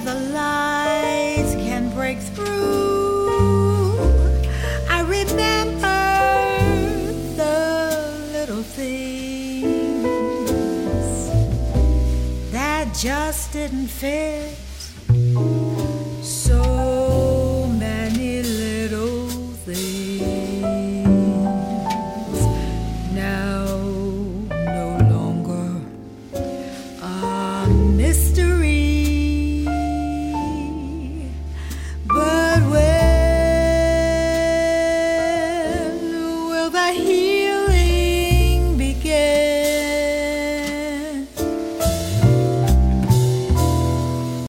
the lights can break through. I remember the little things that just didn't fit